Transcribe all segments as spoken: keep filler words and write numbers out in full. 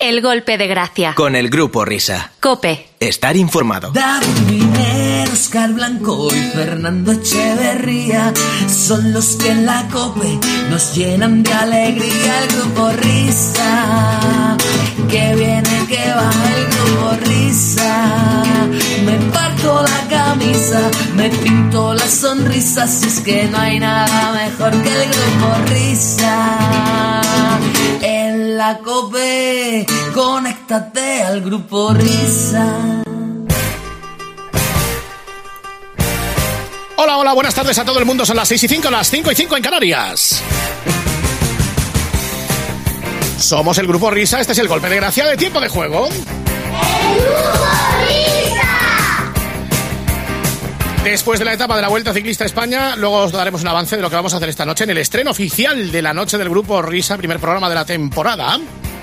El golpe de gracia. Con el Grupo Risa. COPE. Estar informado. David Miner, Oscar Blanco y Fernando Echeverría son los que en la COPE nos llenan de alegría. El Grupo Risa, que viene, que va el Grupo Risa. Me parto la camisa, me pinto la sonrisa, si es que no hay nada mejor que el Grupo Risa. En la COPE, conéctate al Grupo Risa. Hola, hola, buenas tardes a todo el mundo. Son las seis y cinco, las cinco y cinco en Canarias. Somos el Grupo Risa. Este es el golpe de gracia de Tiempo de Juego. ¡El Grupo Risa! Después de la etapa de la Vuelta Ciclista a España, luego os daremos un avance de lo que vamos a hacer esta noche en el estreno oficial de la noche del Grupo Risa, primer programa de la temporada.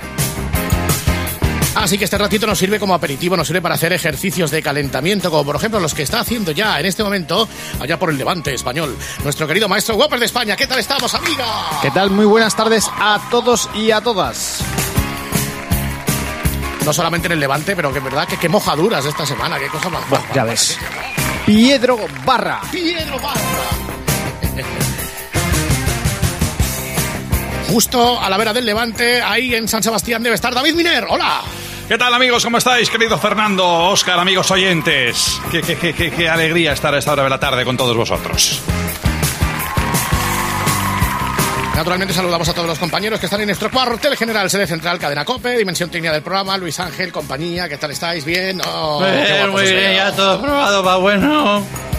Así que este ratito nos sirve como aperitivo, nos sirve para hacer ejercicios de calentamiento, como por ejemplo los que está haciendo ya en este momento, allá por el Levante español, nuestro querido maestro Whopper de España. ¿Qué tal estamos, amiga? ¿Qué tal? Muy buenas tardes a todos y a todas. No solamente en el Levante, pero que es verdad que qué mojaduras esta semana, qué cosa más. Bueno, ya ves. Piedro Barra. Piedro Barra. Justo a la vera del Levante, ahí en San Sebastián debe estar David Miner. ¡Hola! ¿Qué tal, amigos? ¿Cómo estáis? Querido Fernando, Óscar, amigos oyentes. Qué, qué, qué, qué, qué alegría estar a esta hora de la tarde con todos vosotros. Naturalmente saludamos a todos los compañeros que están en nuestro cuartel general, sede central, cadena COPE, dimensión técnica del programa, Luis Ángel, compañía, ¿qué tal estáis? ¿Bien? Oh, bien, muy bien, veo. Ya todo probado, va bueno.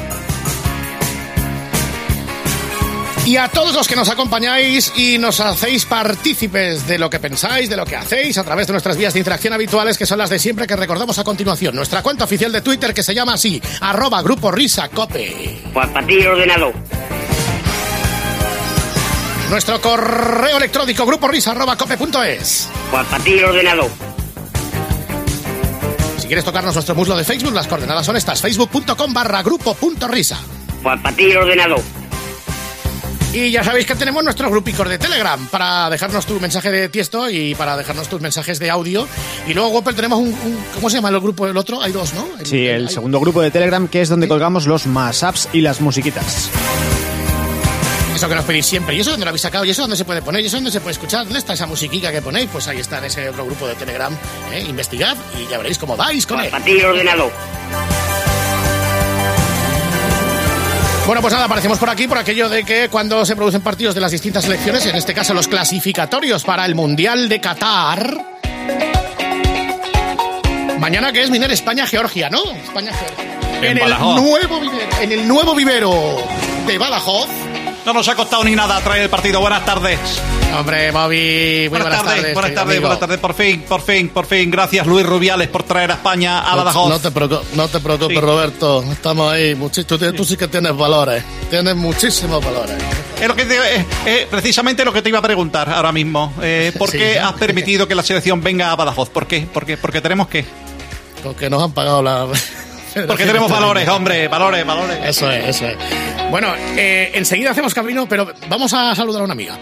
Y a todos los que nos acompañáis y nos hacéis partícipes de lo que pensáis, de lo que hacéis, a través de nuestras vías de interacción habituales, que son las de siempre, que recordamos a continuación. Nuestra cuenta oficial de Twitter, que se llama así, arroba Grupo Risa Cope. Pues para ti, ordenado. Nuestro correo electrónico, gruporisa arroba cope punto es. Pues para ti, ordenado. Si quieres tocarnos nuestro muslo de Facebook, las coordenadas son estas, facebook.com barra grupo.risa. Pues para ti, ordenado. Y ya sabéis que tenemos nuestros grupicos de Telegram para dejarnos tu mensaje de texto y para dejarnos tus mensajes de audio. Y luego, Whopper, tenemos un, un... ¿Cómo se llama el grupo del otro? Hay dos, ¿no? El, sí, el, el segundo grupo de Telegram, que es donde ¿sí? colgamos los mashups y las musiquitas. Eso que nos pedís siempre. ¿Y eso dónde lo habéis sacado? ¿Y eso dónde se puede poner? ¿Y eso dónde se puede escuchar? ¿Dónde está esa musiquita que ponéis? Pues ahí está en ese otro grupo de Telegram. ¿eh? Investigad y ya veréis cómo vais con él. Para ti, ordenado. Bueno, pues nada, aparecemos por aquí por aquello de que cuando se producen partidos de las distintas selecciones, en este caso los clasificatorios para el Mundial de Qatar. Mañana que es Miner España-Georgia, ¿no? España-Georgia. En, en, el nuevo vivero, en el nuevo vivero de Badajoz. No nos ha costado ni nada traer el partido. Buenas tardes. Hombre, Moby, muy buenas, buenas tardes. Buenas tardes, buenas tardes. Por fin, por fin, por fin. Gracias, Luis Rubiales, por traer a España a Badajoz. No te preocupes, no te preocupes, sí. Roberto. Estamos ahí. Muchis, tú, tú sí que tienes valores. Tienes muchísimos valores. Es lo que te, eh, eh, precisamente lo que te iba a preguntar ahora mismo. Eh, ¿Por sí. qué has permitido que la selección venga a Badajoz? ¿Por qué? ¿Por qué? Porque tenemos que... Porque nos han pagado la... Porque tenemos valores, hombre, valores, valores. Eso es, eso es. Bueno, eh, enseguida hacemos camino, pero vamos a saludar a una amiga.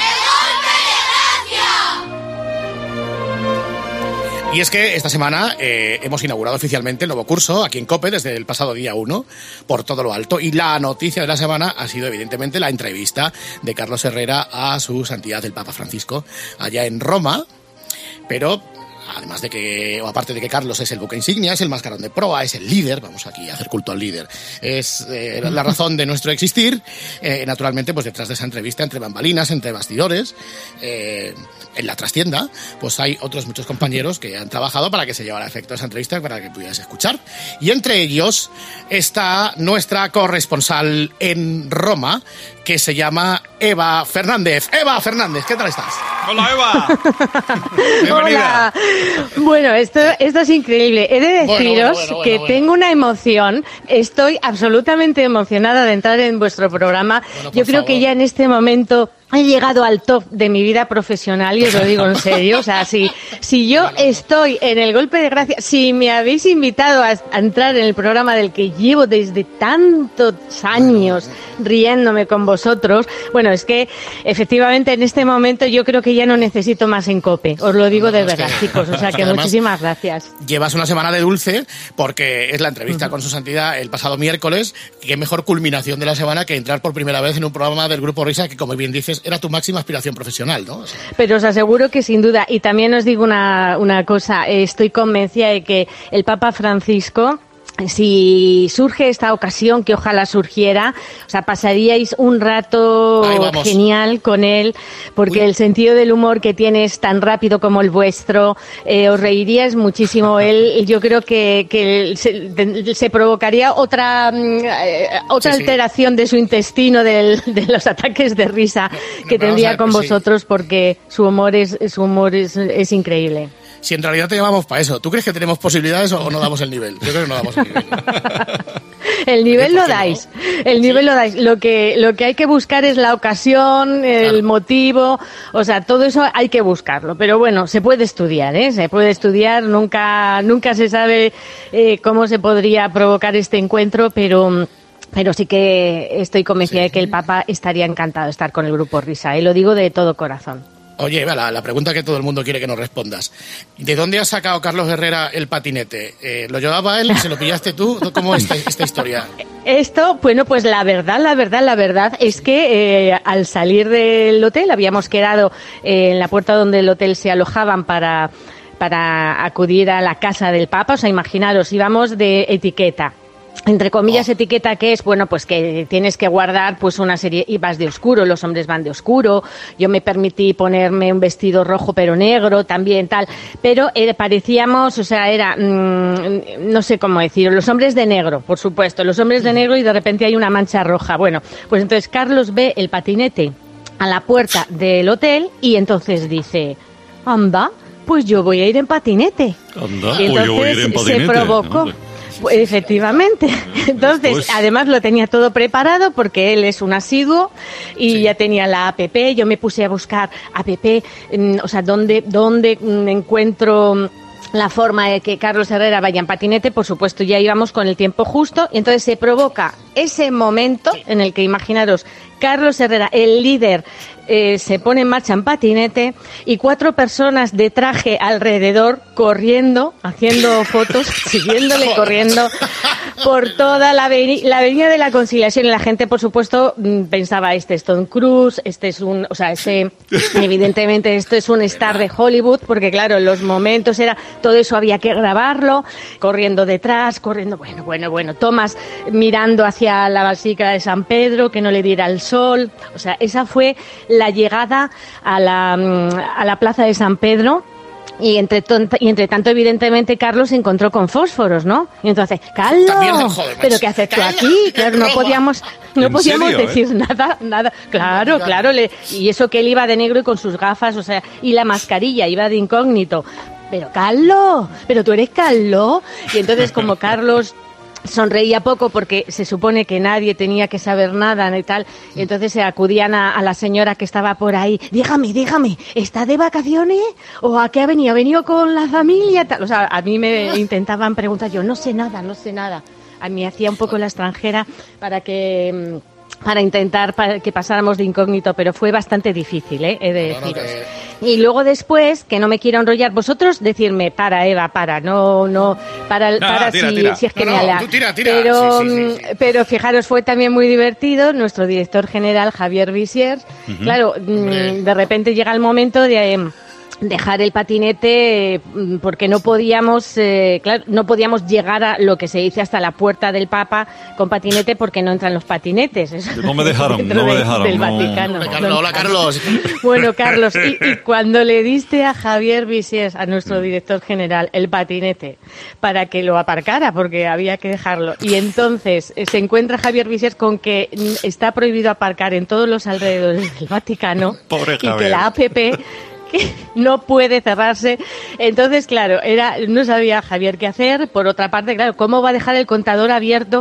Y es que esta semana eh, hemos inaugurado oficialmente el nuevo curso aquí en COPE desde el pasado día uno, por todo lo alto. Y la noticia de la semana ha sido evidentemente la entrevista de Carlos Herrera a su santidad el Papa Francisco allá en Roma. Pero... además de que, o aparte de que Carlos es el buque insignia, es el mascarón de proa, es el líder, vamos aquí a hacer culto al líder, es eh, la razón de nuestro existir, eh, naturalmente, pues detrás de esa entrevista, entre bambalinas, entre bastidores, eh, en la trastienda, pues hay otros muchos compañeros que han trabajado para que se llevara a efecto esa entrevista, para que pudieras escuchar, y entre ellos está nuestra corresponsal en Roma, que se llama Eva Fernández. Eva Fernández, ¿qué tal estás? Hola, Eva. Bienvenida. Hola. Bueno, esto, esto es increíble. He de deciros bueno, bueno, bueno, que bueno, bueno. tengo una emoción. Estoy absolutamente emocionada de entrar en vuestro programa. Bueno, Yo creo favor. que ya en este momento he llegado al top de mi vida profesional y os lo digo en serio. O sea, si, si yo estoy en el Golpe de Gracia, si me habéis invitado a, a entrar en el programa del que llevo desde tantos años riéndome con vosotros, bueno, es que efectivamente en este momento yo creo que ya no necesito más en COPE. Os lo digo no, de no, verdad, es que, chicos. O sea, que muchísimas gracias. Llevas una semana de dulce porque es la entrevista uh-huh. con su santidad el pasado miércoles. Qué mejor culminación de la semana que entrar por primera vez en un programa del Grupo Risa que, como bien dices, era tu máxima aspiración profesional, ¿no? O sea, pero os aseguro que sin duda, y también os digo una, una cosa, estoy convencida de que el Papa Francisco, si surge esta ocasión, que ojalá surgiera, o sea, pasaríais un rato genial con él, porque Uy. el sentido del humor que tiene es tan rápido como el vuestro, eh, os reiríais muchísimo. Él, yo creo que, que se, se provocaría otra eh, otra sí, alteración sí. de su intestino, del, de los ataques de risa que no, tendría ver, con pues vosotros, sí. porque su humor es su humor es, es increíble. Si en realidad te llamamos para eso, ¿tú crees que tenemos posibilidades o no damos el nivel? Yo creo que no damos el nivel. El nivel lo dais, el nivel ¿Sí? lo dais. Lo que, lo que hay que buscar es la ocasión, el claro. motivo, o sea, todo eso hay que buscarlo. Pero bueno, se puede estudiar, ¿eh? Se puede estudiar, nunca, nunca se sabe eh, cómo se podría provocar este encuentro, pero... Pero sí que estoy convencida sí. de que el Papa estaría encantado de estar con el Grupo Risa, y ¿eh? Lo digo de todo corazón. Oye, Eva, la, la pregunta que todo el mundo quiere que nos respondas. ¿De dónde ha sacado Carlos Herrera el patinete? Eh, ¿Lo llevaba él? ¿Se lo pillaste tú? ¿Cómo es esta, esta historia? Esto, bueno, pues la verdad, la verdad, la verdad es que eh, al salir del hotel habíamos quedado eh, en la puerta donde el hotel se alojaban para, para acudir a la casa del Papa. O sea, imaginaros, íbamos de etiqueta. Entre comillas, oh. etiqueta que es, bueno, pues que tienes que guardar pues una serie, y vas de oscuro, los hombres van de oscuro, yo me permití ponerme un vestido rojo pero negro también tal, pero eh, parecíamos, o sea, era, mmm, no sé cómo decirlo, los hombres de negro, por supuesto, los hombres de negro y de repente hay una mancha roja. Bueno, pues entonces Carlos ve el patinete a la puerta del hotel y entonces dice, anda, pues yo voy a ir en patinete. Anda, y entonces pues yo voy a ir en patinete. Se provocó. Anda. Efectivamente. Entonces, pues... además lo tenía todo preparado porque él es un asiduo y sí. ya tenía la app. Yo me puse a buscar app, o sea, dónde, dónde encuentro la forma de que Carlos Herrera vaya en patinete. Por supuesto, ya íbamos con el tiempo justo y entonces se provoca ese momento en el que, imaginaros, Carlos Herrera, el líder, eh, se pone en marcha en patinete y cuatro personas de traje alrededor corriendo, haciendo fotos, siguiéndole corriendo por toda la, aveni- la avenida de la Conciliación. Y la gente, por supuesto, pensaba, este es Tom Cruise, este es un, o sea, este, evidentemente esto es un star de Hollywood, porque claro, los momentos era, todo eso había que grabarlo, corriendo detrás, corriendo, bueno, bueno, bueno, tomas mirando hacia la Basílica de San Pedro, que no le diera el sol. O sea, esa fue la llegada a la, a la plaza de San Pedro. Y entre, tonta, y entre tanto, evidentemente, Carlos se encontró con fósforos, ¿no? Y entonces, Carlos, ¿pero qué haces tú aquí? Claro, no podíamos, no podíamos serio, decir eh? nada, nada. Claro, claro. Le, y eso que él iba de negro y con sus gafas, o sea, y la mascarilla, iba de incógnito. Pero, Carlos, ¿pero tú eres Carlos? Y entonces, como Carlos sonreía poco porque se supone que nadie tenía que saber nada y tal, y entonces se acudían a, a la señora que estaba por ahí, dígame, dígame, ¿está de vacaciones? ¿O a qué ha venido? ¿Ha venido con la familia? Tal. O sea, a mí me intentaban preguntar, yo no sé nada, no sé nada. A mí hacía un poco la extranjera para que... para intentar para que pasáramos de incógnito, pero fue bastante difícil, ¿eh? He de deciros. No, no, no, y luego después, que no me quiero enrollar, vosotros decirme, para, Eva, para, no, no, para, no, para tira, si, tira. si es que no, me no, tú tira, tira. Pero, sí, sí, sí, sí. pero fijaros, fue también muy divertido, nuestro director general, Javier Visiers, uh-huh. claro, Hombre. de repente llega el momento de... Eh, dejar el patinete porque no podíamos eh, claro, no podíamos llegar a lo que se dice hasta la puerta del Papa con patinete porque no entran los patinetes. Eso, no me dejaron, no me dejaron. Del no. Vaticano. Hola, Carlos. Hola, Carlos. Bueno, Carlos, y, y cuando le diste a Javier Visiers, a nuestro director general, el patinete para que lo aparcara porque había que dejarlo, y entonces se encuentra Javier Visiers con que está prohibido aparcar en todos los alrededores del Vaticano. Pobre y Javier. Que la app no puede cerrarse. Entonces, claro, era no sabía Javier qué hacer. Por otra parte, claro, ¿cómo va a dejar el contador abierto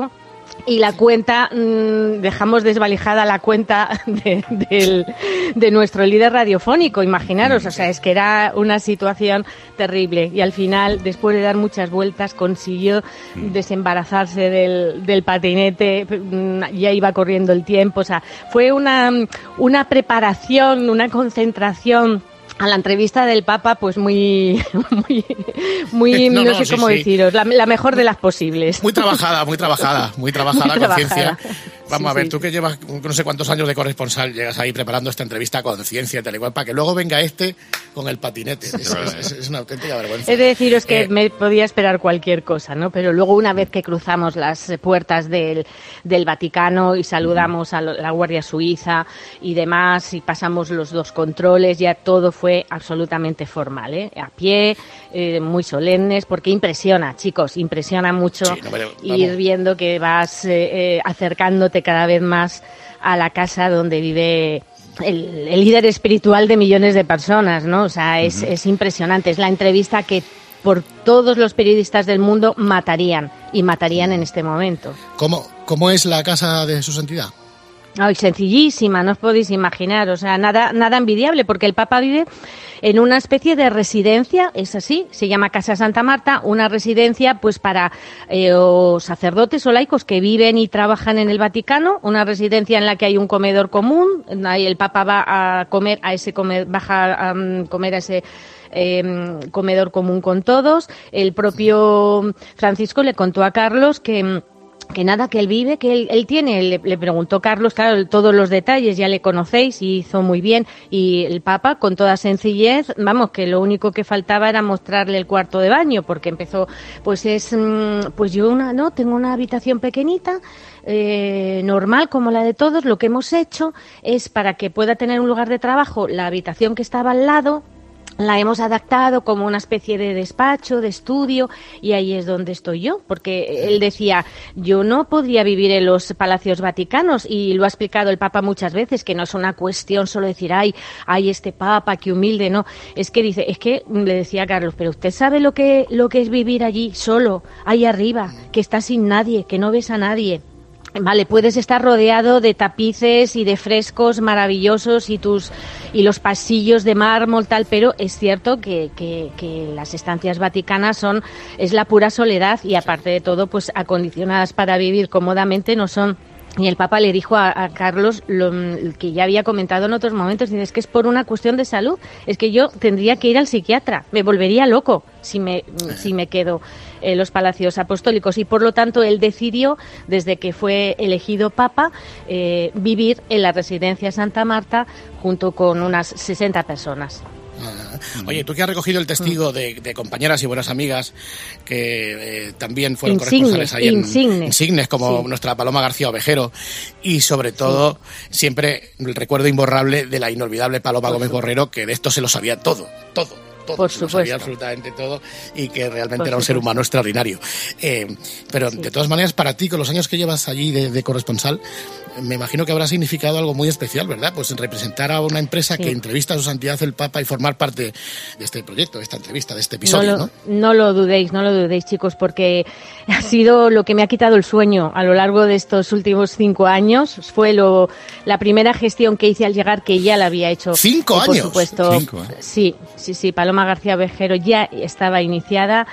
y la cuenta, mmm, dejamos desvalijada la cuenta de, de, de nuestro líder radiofónico, imaginaros, o sea, es que era una situación terrible y al final, después de dar muchas vueltas, consiguió desembarazarse del, del patinete, ya iba corriendo el tiempo, o sea, fue una, una preparación, una concentración a la entrevista del Papa, pues muy, muy, muy no, no, no sé sí, cómo sí. deciros, la, la mejor de las posibles. Muy trabajada, muy trabajada, muy trabajada, muy conciencia. Vamos sí, a ver, sí. tú que llevas no sé cuántos años de corresponsal, llegas ahí preparando esta entrevista a conciencia, tal igual, para que luego venga este con el patinete. Es, es, es una auténtica vergüenza. Es de deciros que eh, me podía esperar cualquier cosa, ¿no? Pero luego una vez que cruzamos las puertas del, del Vaticano y saludamos a la Guardia Suiza y demás y pasamos los dos controles, ya todo fue absolutamente formal, ¿eh? A pie, eh, muy solemnes, porque impresiona, chicos, impresiona mucho sí, no, pero, ir viendo que vas eh, eh, acercándote cada vez más a la casa donde vive el, el líder espiritual de millones de personas, ¿no? O sea, es, uh-huh. es impresionante. Es la entrevista que por todos los periodistas del mundo matarían, y matarían en este momento. ¿Cómo, cómo es la casa de su santidad? Ay, sencillísima, no os podéis imaginar, o sea, nada, nada envidiable, porque el Papa vive en una especie de residencia, es así, se llama Casa Santa Marta, una residencia pues para eh, o sacerdotes o laicos que viven y trabajan en el Vaticano, una residencia en la que hay un comedor común, ahí el Papa va a comer a ese comer, baja a um, comer a ese Eh, comedor común con todos. El propio Francisco le contó a Carlos que que nada, que él vive, que él, él tiene, le, le preguntó Carlos, claro, todos los detalles, ya le conocéis y hizo muy bien, y el Papa con toda sencillez, vamos, que lo único que faltaba era mostrarle el cuarto de baño, porque empezó, pues es, pues yo una, no, tengo una habitación pequeñita, eh, normal como la de todos, lo que hemos hecho es para que pueda tener un lugar de trabajo, la habitación que estaba al lado, la hemos adaptado como una especie de despacho, de estudio, y ahí es donde estoy yo, porque él decía, yo no podría vivir en los palacios vaticanos, y lo ha explicado el Papa muchas veces, que no es una cuestión solo decir, ay, ay, este Papa, qué humilde, no, es que dice, es que, le decía a Carlos, pero usted sabe lo que, lo que es vivir allí, solo, ahí arriba, que está sin nadie, que no ves a nadie. Vale, puedes estar rodeado de tapices y de frescos maravillosos y tus y los pasillos de mármol tal, pero es cierto que, que, que las estancias vaticanas son es la pura soledad y aparte de todo, pues acondicionadas para vivir cómodamente no son. Y el Papa le dijo a, a Carlos lo que ya había comentado en otros momentos, dice, es que es por una cuestión de salud, es que yo tendría que ir al psiquiatra, me volvería loco si me, si me quedo en los palacios apostólicos y por lo tanto él decidió, desde que fue elegido Papa, eh, vivir en la residencia Santa Marta junto con unas sesenta personas. Oye, tú que has recogido el testigo de, de compañeras y buenas amigas que eh, también fueron insignes, corresponsales ahí en insignes, insignes como sí. nuestra Paloma García Ovejero y sobre todo sí. siempre el recuerdo imborrable de la inolvidable Paloma Por Gómez supuesto. Borrero, que de esto se lo sabía todo, todo. Todo, Por supuesto. Sabía absolutamente todo y que realmente Por era un supuesto. ser humano extraordinario. Eh, pero sí. de todas maneras, para ti, con los años que llevas allí de, de corresponsal, me imagino que habrá significado algo muy especial, ¿verdad? Pues representar a una empresa sí. que entrevista a su santidad el Papa y formar parte de este proyecto, de esta entrevista, de este episodio, ¿no? ¿no? Lo, no lo dudéis, no lo dudéis, chicos, porque ha sido lo que me ha quitado el sueño a lo largo de estos últimos cinco años. Fue lo la primera gestión que hice al llegar, que ya la había hecho. ¿Cinco y por años? Supuesto, Cinco, ¿eh? Sí, sí, sí, Paloma García Ovejero ya estaba iniciada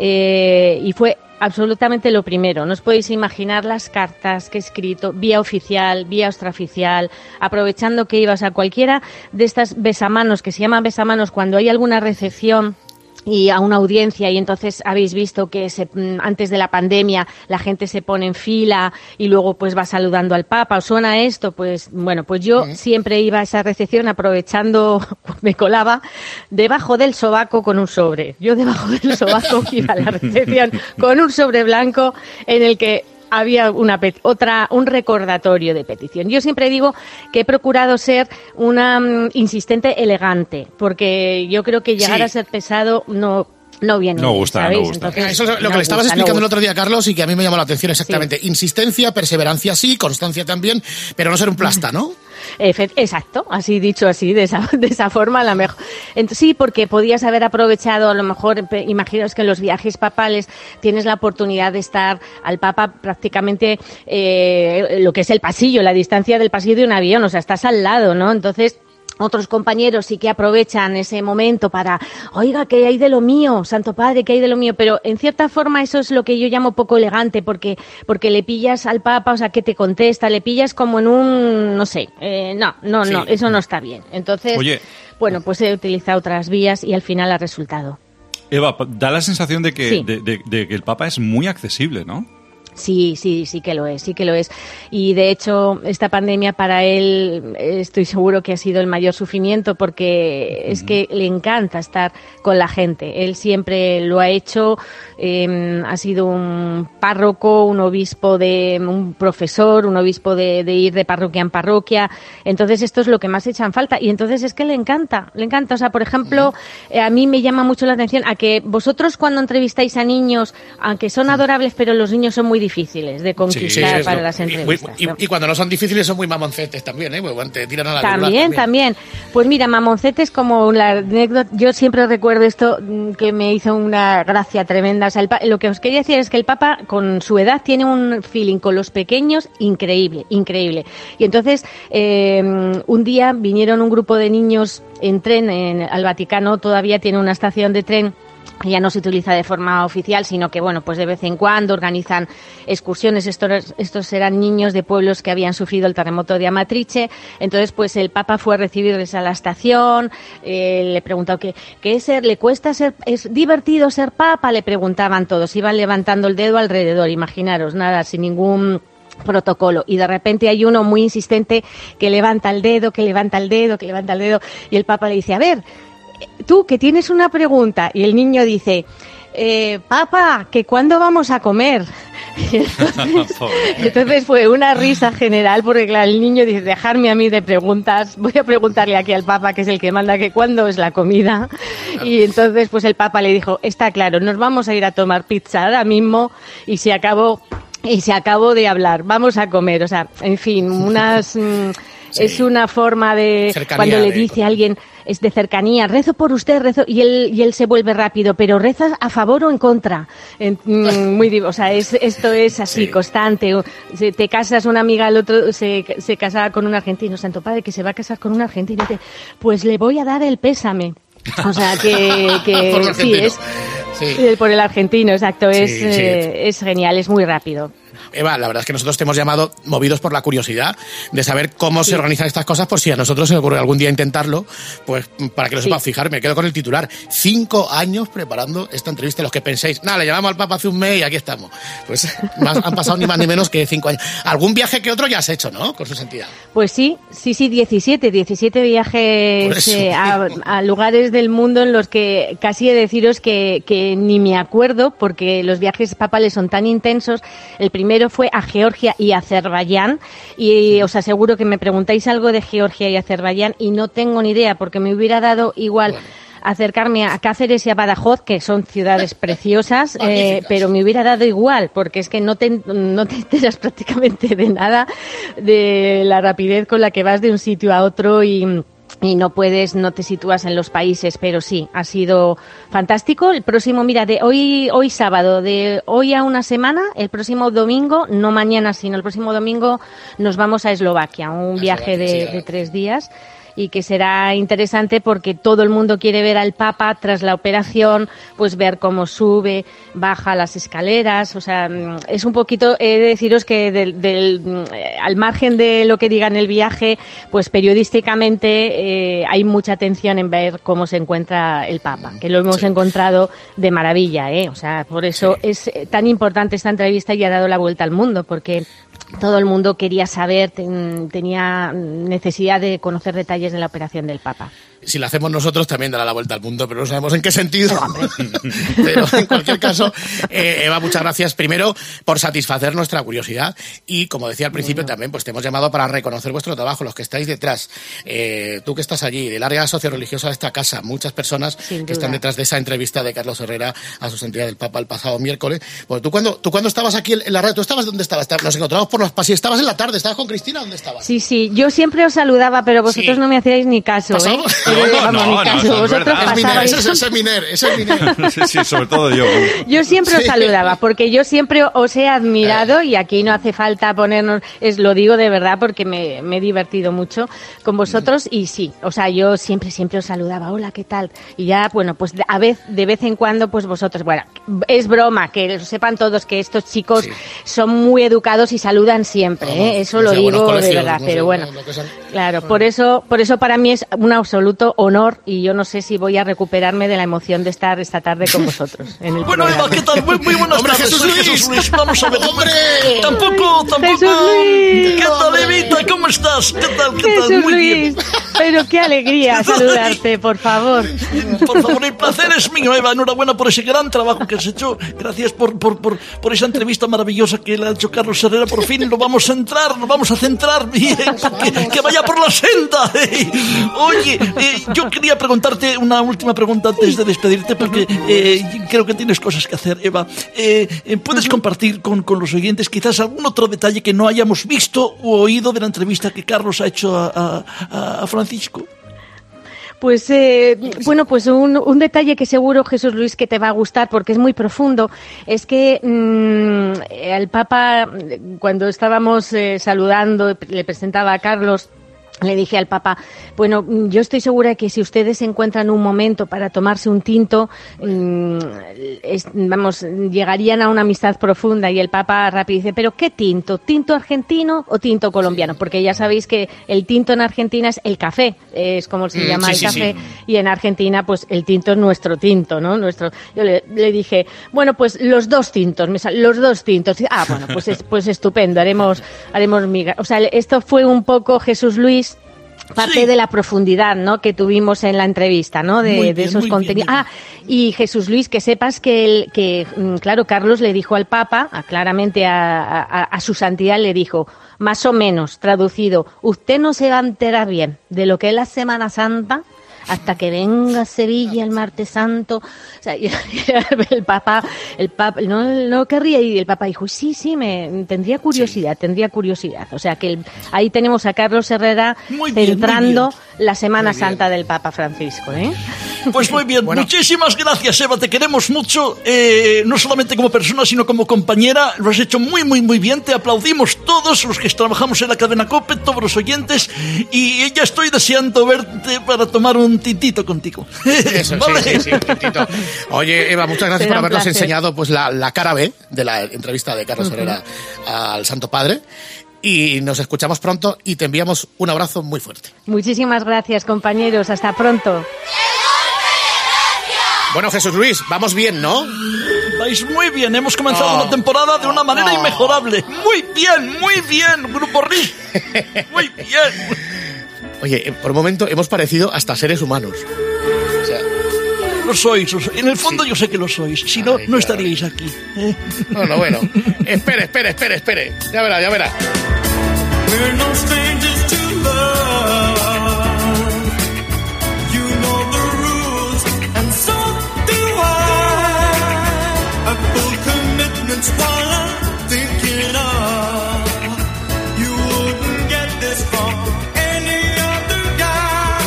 eh, y fue absolutamente lo primero. No os podéis imaginar las cartas que he escrito, vía oficial, vía extraoficial, aprovechando que ibas a cualquiera de estas besamanos, que se llaman besamanos cuando hay alguna recepción y a una audiencia y entonces habéis visto que se, antes de la pandemia la gente se pone en fila y luego pues va saludando al Papa. ¿Os suena esto? Pues bueno, pues yo ¿Eh? siempre iba a esa recepción aprovechando, me colaba debajo del sobaco con un sobre. Yo debajo del sobaco iba a la recepción con un sobre blanco en el que había una otra un recordatorio de petición. Yo siempre digo que he procurado ser una um, insistente elegante, porque yo creo que llegar sí. a ser pesado no no viene. No gusta, ¿sabéis? no gusta. Entonces, Eso es lo no que le estabas gusta, explicando no el otro día, Carlos, y que a mí me llamó la atención exactamente. Sí. Insistencia, perseverancia sí, constancia también, pero no ser un plasta, ¿no? Efe- Exacto, así dicho así, de esa, de esa forma a lo mejor. Entonces, sí, porque podías haber aprovechado, a lo mejor, pe- imaginaos que en los viajes papales tienes la oportunidad de estar al Papa prácticamente eh, lo que es el pasillo, la distancia del pasillo de un avión, o sea, estás al lado, ¿no? Entonces, otros compañeros sí que aprovechan ese momento para, oiga, ¿qué hay de lo mío? Santo Padre, ¿qué hay de lo mío? Pero en cierta forma eso es lo que yo llamo poco elegante, porque porque le pillas al Papa, o sea, que te contesta, le pillas como en un, no sé, eh, no, no, Sí. no, eso no está bien. Entonces, Oye. bueno, pues he utilizado otras vías y al final ha resultado. Eva, da la sensación de que, Sí. de, de- de que el Papa es muy accesible, ¿no? Sí, sí, sí que lo es, sí que lo es. Y de hecho, esta pandemia para él eh, estoy seguro que ha sido el mayor sufrimiento porque es que le encanta estar con la gente. Él siempre lo ha hecho, eh, ha sido un párroco, un obispo de, un profesor, un obispo de, de ir de parroquia en parroquia. Entonces esto es lo que más echan falta. Y entonces es que le encanta, le encanta. O sea, por ejemplo, eh, a mí me llama mucho la atención a que vosotros cuando entrevistáis a niños, aunque son adorables, pero los niños son muy difíciles de conquistar es para lo- las y- entrevistas. Y, ¿no? y cuando no son difíciles son muy mamoncetes también, ¿eh? Pues, te tiran a la yugular También, también. Pues mira, mamoncetes como la anécdota, yo siempre recuerdo esto mm, que me hizo una gracia tremenda. O sea, el pa- lo que os quería decir es que el Papa con su edad tiene un feeling con los pequeños increíble, increíble. Y entonces eh, un día vinieron un grupo de niños en tren en, al Vaticano, todavía tiene una estación de tren. Ya no se utiliza de forma oficial, sino que, bueno, pues de vez en cuando organizan excursiones. Estos, estos eran niños de pueblos que habían sufrido el terremoto de Amatrice. Entonces, pues el Papa fue a recibirles a la estación, eh, le preguntó ¿qué, qué es ser, le cuesta ser, es divertido ser Papa, le preguntaban todos, iban levantando el dedo alrededor, imaginaros, nada, sin ningún protocolo, y de repente hay uno muy insistente que levanta el dedo, que levanta el dedo, que levanta el dedo, y el Papa le dice, a ver, tú que tienes una pregunta, y el niño dice, eh, Papa, que cuándo vamos a comer. Y entonces, entonces fue una risa general porque claro, el niño dice, dejarme a mí de preguntas, voy a preguntarle aquí al Papa, que es el que manda, que cuándo es la comida. Y entonces pues el Papa le dijo, está claro, nos vamos a ir a tomar pizza ahora mismo, y se acabó, y se acabó de hablar, vamos a comer. O sea, en fin, unas... mm, Sí. Es una forma de Cercanía cuando le de- dice a alguien, es de cercanía, rezo por usted, rezo, y él, y él se vuelve rápido, pero rezas a favor o en contra. En- mm, muy, div- o sea, es, esto es así, Sí. constante. O- se- te casas, una amiga, el otro se, se casaba con un argentino, Santo Padre, que se va a casar con un argentino, y dice, pues le voy a dar el pésame. O sea, que, que Por el sí, argentino. es Sí. eh, por el argentino, exacto, es, Sí, sí. eh, es genial, es muy rápido. Eva, la verdad es que nosotros te hemos llamado movidos por la curiosidad de saber cómo Sí. se organizan estas cosas, por si a nosotros se nos ocurre algún día intentarlo, pues para que lo Sí. sepas. Fijar, me quedo con el titular. Cinco años preparando esta entrevista. Los que penséis, nada, le llamamos al Papa hace un mes y aquí estamos. Pues más- han pasado ni más ni menos que cinco años. Algún viaje que otro ya has hecho, ¿no? Con su entidad. Pues sí, sí, sí, diecisiete, diecisiete Por viajes eso. eh, a, a lugares del mundo en los que casi he de deciros que, que ni me acuerdo porque los viajes papales son tan intensos. El primero fue a Georgia y Azerbaiyán y os aseguro que me preguntáis algo de Georgia y Azerbaiyán y no tengo ni idea porque me hubiera dado igual acercarme a Cáceres y a Badajoz, que son ciudades preciosas, eh, Magníficas. pero me hubiera dado igual, porque es que no te, no te enteras prácticamente de nada, de la rapidez con la que vas de un sitio a otro y... y no puedes, no te sitúas en los países, pero sí, ha sido fantástico. El próximo, mira, de hoy, hoy sábado, de hoy a una semana, el próximo domingo, no mañana, sino el próximo domingo, nos vamos a Eslovaquia, un A viaje Eslovaquia, de, sí, de tres días. Y que será interesante porque todo el mundo quiere ver al Papa tras la operación, pues ver cómo sube, baja las escaleras, o sea, es un poquito, he de deciros que del, del, al margen de lo que diga en el viaje, pues periodísticamente eh, hay mucha atención en ver cómo se encuentra el Papa, que lo hemos Sí. encontrado de maravilla, ¿eh? O sea, por eso Sí. es tan importante esta entrevista y ha dado la vuelta al mundo, porque todo el mundo quería saber, ten- tenía necesidad de conocer detalles de la operación del Papa. si la hacemos nosotros también dará la vuelta al mundo, pero no sabemos en qué sentido. Pero en cualquier caso, eh, Eva, muchas gracias primero por satisfacer nuestra curiosidad y, como decía al principio, bueno. también pues te hemos llamado para reconocer vuestro trabajo, los que estáis detrás. Eh, tú que estás allí, del área socio-religiosa de esta casa, muchas personas que están detrás de esa entrevista de Carlos Herrera a su santidad del Papa el pasado miércoles. Bueno, tú cuando, tú cuando estabas aquí en la radio, ¿tú estabas dónde estabas? Nos encontramos por los pasillos. ¿Estabas en la tarde? ¿Estabas con Cristina? ¿Dónde estabas? Sí, sí, yo siempre os saludaba, pero vosotros sí. no me hacíais ni caso, ¿eh? ¿Pasamos? Pero, No, vamos, no, ni no, caso. no, Vosotros es pasabais... Ese es el Miner, ese es el Miner. Sí, sí, sobre todo yo. Yo siempre os Sí. saludaba, porque yo siempre os he admirado, y aquí no hace falta ponernos, es lo digo de verdad, porque me, me he divertido mucho con vosotros, y sí, o sea, yo siempre, siempre os saludaba, hola, ¿qué tal? Y ya, bueno, pues a vez, de vez en cuando, pues vosotros, bueno, es broma, que lo sepan todos que estos chicos sí. son muy educados y saludan siempre, ¿eh? No, eso no lo sé, digo de verdad, no pero sé, bueno, claro, por eso, por eso para mí es un absoluto honor, y yo no sé si voy a recuperarme de la emoción de estar esta tarde con vosotros en el Bueno, programa. Eva, ¿qué tal? Muy, muy buenas ¡Hombre, tardes, Jesús soy Luis! Jesús Luis. Vamos a ver. ¡Hombre! Tampoco, tampoco. Jesús Luis. ¿Qué tal, Evita? ¿Cómo estás? ¿Qué tal? ¿Qué tal? Jesús Muy Luis, bien. pero qué alegría saludarte, por favor. Por favor, el placer es mío, Eva. Enhorabuena por ese gran trabajo que has hecho. Gracias por, por, por, por esa entrevista maravillosa que le ha hecho Carlos Herrera. Por fin lo vamos a entrar, lo vamos a centrar bien. Que, que vaya por la senda. Oye, eh, yo quería preguntarte una última pregunta antes de despedirte, porque eh, creo que tienes cosas que hacer, Eva. Eh, eh, ¿Puedes compartir con, con los oyentes quizás algún otro detalle que no hayamos visto o oído de la entrevista que Carlos ha hecho a, a, a Francisco? Pues, eh, bueno, pues un, un detalle que seguro, Jesús Luis, que te va a gustar porque es muy profundo, es que mmm, el Papa, cuando estábamos eh, saludando, le presentaba a Carlos, le dije al Papa, bueno, yo estoy segura de que si ustedes encuentran un momento para tomarse un tinto, mmm, es, vamos, llegarían a una amistad profunda. Y el Papa rápido dice, ¿pero qué tinto? ¿Tinto argentino o tinto colombiano? Porque ya sabéis que el tinto en Argentina es el café, es como se llama mm, sí, el café, sí, sí. Y en Argentina pues el tinto es nuestro tinto, ¿no? Nuestro. Yo le, le dije, bueno, pues los dos tintos, me sal, los dos tintos. Ah, bueno, pues es, pues estupendo, haremos, haremos miga. O sea, esto fue un poco, Jesús Luis, parte sí. de la profundidad, ¿no?, que tuvimos en la entrevista, ¿no?, de, bien, de esos contenidos. Ah, y Jesús Luis, que sepas que, el, que claro, Carlos le dijo al Papa, a, claramente a, a, a su santidad le dijo, más o menos, traducido, usted no se va a enterar bien de lo que es la Semana Santa hasta que venga a Sevilla el martes santo. O sea, el Papa, el Papa no, no querría, y el Papa dijo, sí, sí, me tendría curiosidad, sí. tendría curiosidad. O sea, que el, ahí tenemos a Carlos Herrera muy centrando bien, bien. la Semana Santa del Papa Francisco, ¿eh? Pues muy bien, bueno. Muchísimas gracias, Eva, te queremos mucho, eh, no solamente como persona, sino como compañera. Lo has hecho muy, muy, muy bien, te aplaudimos todos los que trabajamos en la cadena COPE, todos los oyentes, y ya estoy deseando verte para tomar un tintito contigo. Eso, ¿vale? sí, sí, sí, un tintito. Oye, Eva, muchas gracias por habernos enseñado pues la, la cara B de la entrevista de Carlos uh-huh. Herrera al Santo Padre. Y nos escuchamos pronto y te enviamos un abrazo muy fuerte. Muchísimas gracias, compañeros. Hasta pronto. Bueno, Jesús Luis, vamos bien, ¿no? Vais muy bien, hemos comenzado oh. una temporada de una manera oh. inmejorable. Muy bien, muy bien, Grupo R I S. Muy bien. Oye, por un momento hemos parecido hasta seres humanos. O sea, lo sois, lo sois. En el fondo sí. yo sé que lo sois. Si no, Ay, no estaríais aquí. ¿eh? Bueno, bueno. Espere, espere, espere, espere. Ya verá, ya verá. We're no strangers to love. You know the rules, and so do I. A full commitment's what I'm thinking of. You wouldn't get this from any other guy.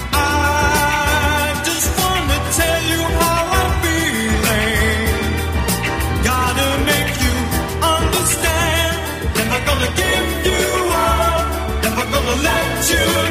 I just wanna tell you how I'm feeling. Gotta make you understand. Never gonna give you up. Never gonna let you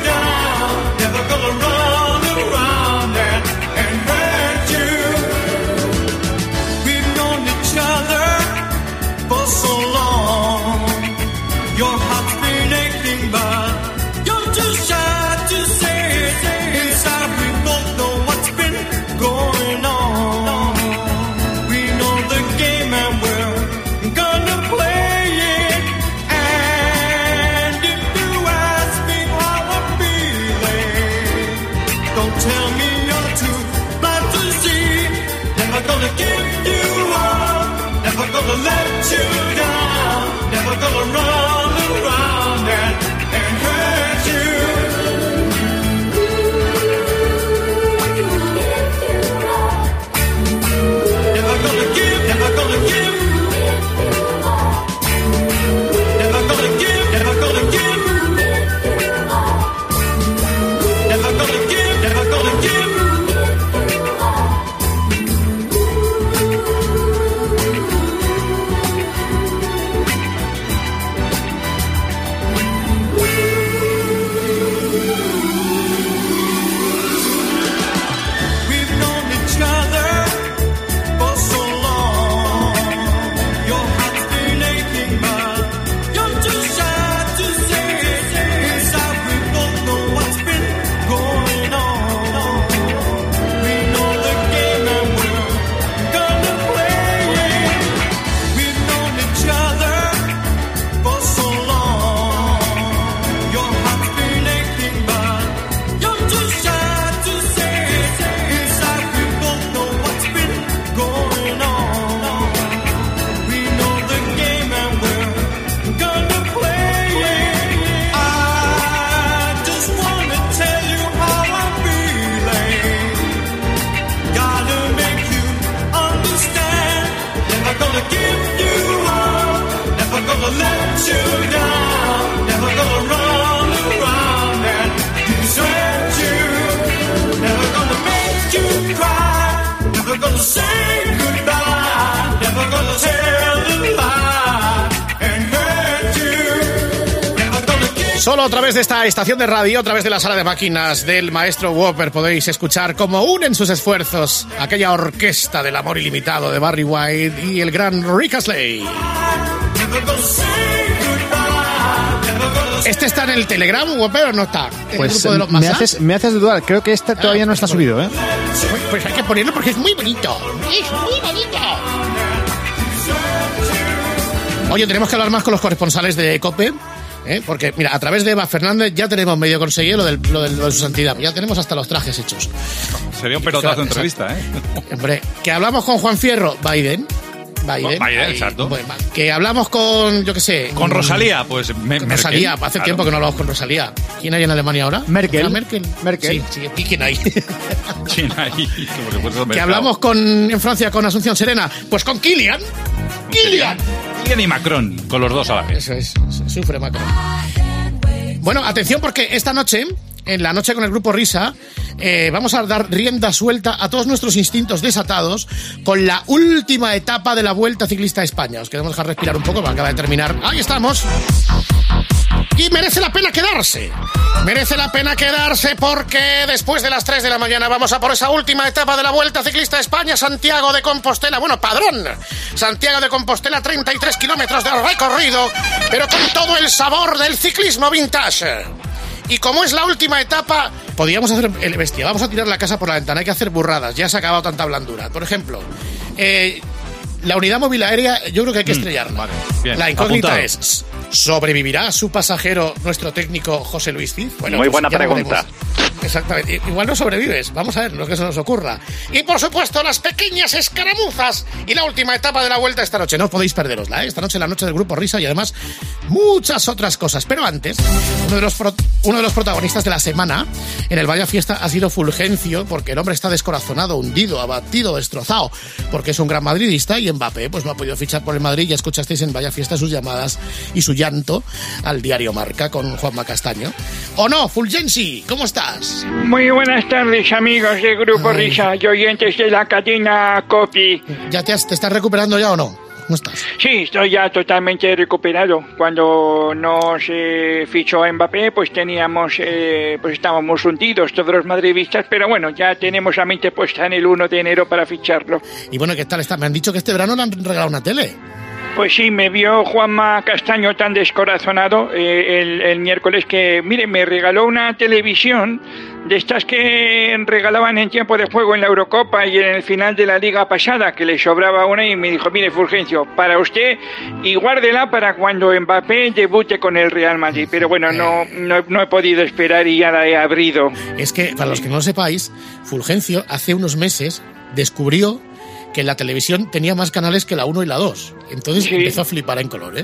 Solo a través de esta estación de radio, a través de la sala de máquinas del maestro Whopper, podéis escuchar cómo unen sus esfuerzos aquella orquesta del amor ilimitado de Barry White y el gran Rick Astley. ¿Este está en el Telegram, Whopper, o no está? ¿En pues el grupo de los me, Masas? haces, me haces dudar, creo que este todavía no está subido, ¿eh? Pues, pues hay que ponerlo porque es muy bonito. Es muy bonito. Oye, tenemos que hablar más con los corresponsales de COPE. ¿Eh? Porque, mira, a través de Eva Fernández ya tenemos medio conseguido lo, del, lo, del, lo de su santidad. Ya tenemos hasta los trajes hechos. Sería un pelotazo de entrevista, ¿eh? Hombre, que hablamos con Juan Fierro, Biden. Biden, Biden, ahí, exacto. Bueno, que hablamos con, yo qué sé... Con Rosalía, pues... Me, con Rosalía, Merkel, hace claro. tiempo que no hablamos con Rosalía. ¿Quién hay en Alemania ahora? Merkel. ¿La Merkel? Merkel. Sí, sí, ¿y quién hay? ¿Quién hay? Que hablamos con, en Francia con Asunción Serena. Pues con Kylian. Kylian. Kylian y Macron, con los dos a la vez. Eso es, sufre Macron. Bueno, atención porque esta noche, en la noche con el grupo Risa, eh, vamos a dar rienda suelta a todos nuestros instintos desatados con la última etapa de la Vuelta Ciclista a España. Os queremos dejar respirar un poco, porque acaba de terminar. ¡Ahí estamos! Y merece la pena quedarse. Merece la pena quedarse porque después de las tres de la mañana vamos a por esa última etapa de la Vuelta Ciclista a España, Santiago de Compostela. Bueno, Padrón. Santiago de Compostela, treinta y tres kilómetros de recorrido, pero con todo el sabor del ciclismo vintage. Y como es la última etapa, podríamos hacer el bestia. Vamos a tirar la casa por la ventana, hay que hacer burradas. Ya se ha acabado tanta blandura. Por ejemplo, eh, la unidad móvil aérea, yo creo que hay que estrellarla. Mm, vale, bien, la incógnita apuntado. Es... ¿sobrevivirá su pasajero, nuestro técnico José Luis Cid? Bueno, muy pues buena pregunta. Exactamente. Igual no sobrevives. Vamos a ver lo que se nos ocurra. Y por supuesto, las pequeñas escaramuzas. Y la última etapa de la vuelta esta noche. No os podéis perderosla, ¿eh? Esta noche, la noche del grupo Risa y además muchas otras cosas. Pero antes, uno de los, pro- uno de los protagonistas de la semana en el Vaya Fiesta ha sido Fulgencio, porque el hombre está descorazonado, hundido, abatido, destrozado, porque es un gran madridista y Mbappé pues no ha podido fichar por el Madrid. Ya escuchasteis en Vaya Fiesta sus llamadas y su llanto al diario Marca con Juanma Castaño. ¿O no, Fulgenci? ¿Cómo estás? Muy buenas tardes, amigos del Grupo Ay. Risa y oyentes de la cadena Copy. ¿Ya te, has, te estás recuperando ya o no? ¿Cómo estás? Sí, estoy ya totalmente recuperado. Cuando nos eh, fichó a Mbappé, pues teníamos, eh, pues estábamos hundidos todos los madridistas, pero bueno, ya tenemos la mente puesta en el uno de enero para ficharlo. Y bueno, ¿qué tal está? Me han dicho que este verano le han regalado una tele. Pues sí, me vio Juanma Castaño tan descorazonado eh, el, el miércoles que, mire, me regaló una televisión de estas que regalaban en tiempo de juego en la Eurocopa y en el final de la liga pasada, que le sobraba una, y me dijo, mire, Fulgencio, para usted y guárdela para cuando Mbappé debute con el Real Madrid. Pero bueno, no, no, no he podido esperar y ya la he abrido. Es que, para los que no lo sepáis, Fulgencio hace unos meses descubrió que la televisión tenía más canales que la uno y la dos. Entonces sí. empezó a flipar en colores.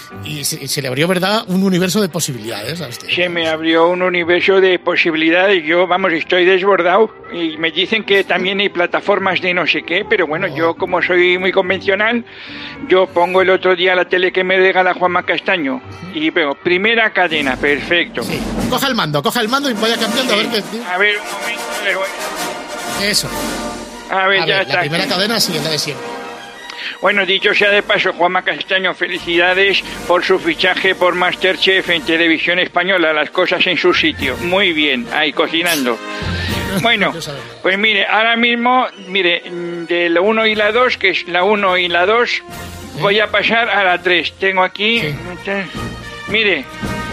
Y se, se le abrió, ¿verdad?, un universo de posibilidades a usted. Se me abrió un universo de posibilidades. Yo, vamos, estoy desbordado. Y me dicen que también hay plataformas de no sé qué. Pero bueno, oh. yo como soy muy convencional, yo pongo el otro día la tele que me regala Juanma Castaño. Y veo, primera cadena, perfecto. Sí. Coja el mando, coja el mando y vaya cambiando. Sí. A ver qué... A ver, un momento. Eso. A ver, a ya ver, está. La primera aquí. cadena sigue la de siempre. Bueno, dicho sea de paso, Juanma Castaño, felicidades por su fichaje por MasterChef en Televisión Española. Las cosas en su sitio. Muy bien, ahí cocinando. Bueno, pues mire, ahora mismo, mire, de la uno y la dos, que es la uno y la dos, ¿sí? Voy a pasar a la tres. Tengo aquí, sí. Mire,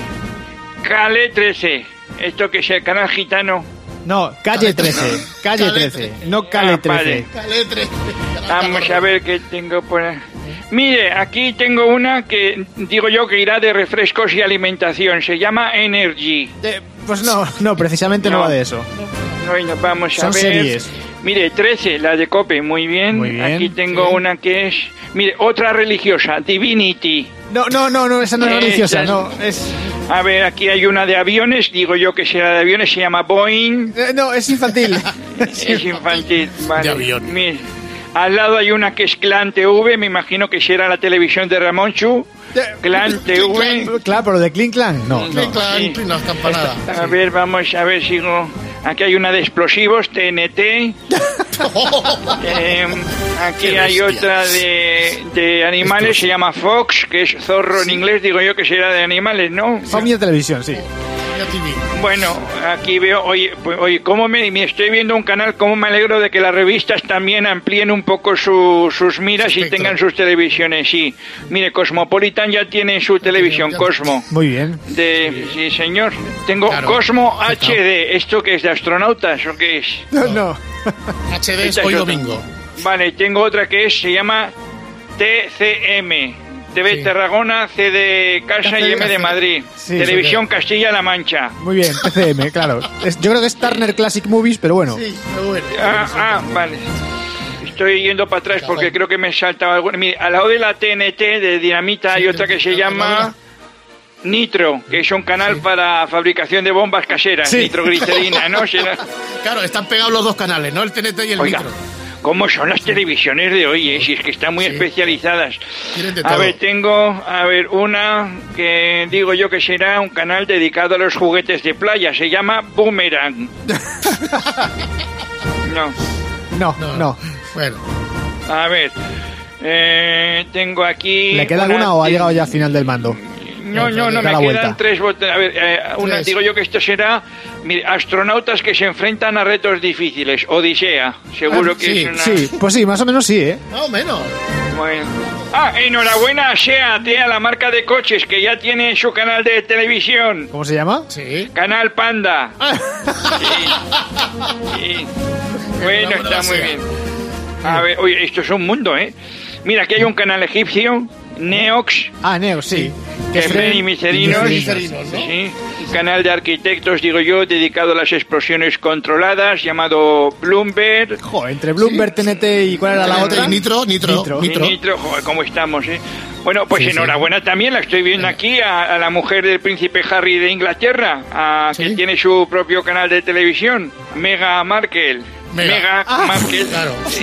Cale trece. Esto que es el canal gitano. No, calle trece, calle trece, no Cale trece. Vamos a ver qué tengo por ahí. Mire, aquí tengo una que digo yo que irá de refrescos y alimentación. Se llama Energy. Eh, pues no, no, precisamente no, no va de eso. Bueno, vamos Son a ver. Series. Mire, trece, la de Cope, muy bien. Muy bien. Aquí tengo sí. una que es... Mire, otra religiosa, Divinity. No, no, no, no, esa no es Esa religiosa, es... no, es... A ver, aquí hay una de aviones, digo yo que será de aviones, se llama Boeing. Eh, no, es infantil. Es infantil, vale. De avión. Mire, al lado hay una que es Clan T V, me imagino que será la televisión de Ramón Chu. Clan T V. Claro, pero de Clean Clan, no. Clean no. Clan, Sí. no está para nada. A ver, vamos a ver, sigo. Aquí hay una de explosivos, T N T. Eh, aquí Qué hay bestia. otra de, de animales, se llama Fox, que es zorro en inglés, digo yo que será de animales, ¿no? Familia Televisión, sí. Bueno, aquí veo, oye, pues, oye, cómo me, me estoy viendo un canal, cómo me alegro de que las revistas también amplíen un poco su- sus miras y tengan sus televisiones, sí. Mire, Cosmopolitan ya tiene su televisión, Cosmo. Muy bien. De, sí, señor. Tengo Claro. Cosmo H D. ¿Esto qué es, de astronautas o qué es? No, no. H D es Esta es hoy otra. domingo. Vale, tengo otra que es, se llama T C M. T V Sí. Tarragona, C de Casa y M de Madrid. Sí, Televisión Castilla-La Mancha. Muy bien, T C M, claro. Es- yo creo que es Turner Classic Movies, pero bueno. Sí, pero bueno. Ah, ah, vale. Estoy yendo para atrás porque creo que me saltaba alguna. Mire, al lado de la T N T de Dinamita hay otra que se llama Nitro, que es un canal para fabricación de bombas caseras, Sí. nitroglicerina, ¿no? Será- Claro, están pegados los dos canales, ¿no? El T N T y el Oiga, Nitro. ¿cómo son las televisiones de hoy, eh? Si es que están muy especializadas. Tienen de A todo. ver, tengo, a ver, una que digo yo que será un canal dedicado a los juguetes de playa. Se llama Boomerang. No. No, no. Bueno. A ver, eh, tengo aquí... ¿Le queda una alguna o ha de- llegado ya al final del mando? No, no, no, Da me la quedan vuelta. tres botones. A ver, eh, una, Tres. digo yo que esto será, mire, astronautas que se enfrentan a retos difíciles. Odisea, seguro Ah, que sí, es una... sí, pues sí, más o menos sí, ¿eh? No, menos. Bueno. Ah, enhorabuena a SEAT, eh, a la marca de coches, que ya tiene su canal de televisión. ¿Cómo se llama? Sí. Canal Panda. Sí. Sí. Bueno, Enhorabuena, está muy SEAT. bien. A ver, oye, esto es un mundo, ¿eh? Mira, aquí hay un canal egipcio, Neox, Ah, Neo, sí. que Fren y Micerinos. Micerinos, ¿no? Sí. Un canal de arquitectos, digo yo, dedicado a las explosiones controladas, llamado Bloomberg. Joder, entre Bloomberg, T N T y ¿cuál era la T N T otra? y Nitro, Nitro, Nitro. Nitro. Nitro, joder, ¿cómo estamos, eh? Bueno, pues Sí, sí. enhorabuena también, la estoy viendo aquí, a, a la mujer del príncipe Harry de Inglaterra, a, que Sí. tiene su propio canal de televisión, Mega Markle. Mega. Mega Ah, Markle. Claro. Sí.